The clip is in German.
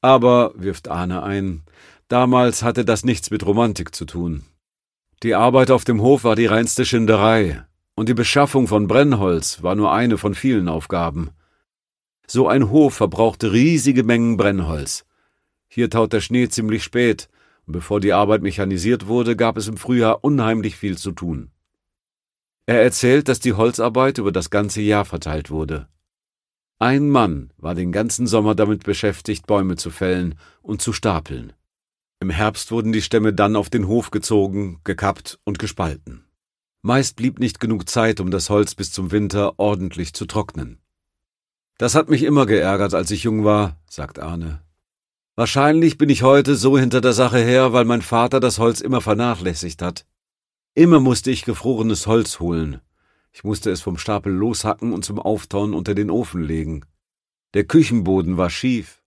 Aber, wirft Arne ein, damals hatte das nichts mit Romantik zu tun. Die Arbeit auf dem Hof war die reinste Schinderei, und die Beschaffung von Brennholz war nur eine von vielen Aufgaben. So ein Hof verbrauchte riesige Mengen Brennholz. Hier taut der Schnee ziemlich spät, und bevor die Arbeit mechanisiert wurde, gab es im Frühjahr unheimlich viel zu tun. Er erzählt, dass die Holzarbeit über das ganze Jahr verteilt wurde. Ein Mann war den ganzen Sommer damit beschäftigt, Bäume zu fällen und zu stapeln. Im Herbst wurden die Stämme dann auf den Hof gezogen, gekappt und gespalten. Meist blieb nicht genug Zeit, um das Holz bis zum Winter ordentlich zu trocknen. »Das hat mich immer geärgert, als ich jung war«, sagt Arne. »Wahrscheinlich bin ich heute so hinter der Sache her, weil mein Vater das Holz immer vernachlässigt hat. Immer musste ich gefrorenes Holz holen. Ich musste es vom Stapel loshacken und zum Auftauen unter den Ofen legen. Der Küchenboden war schief.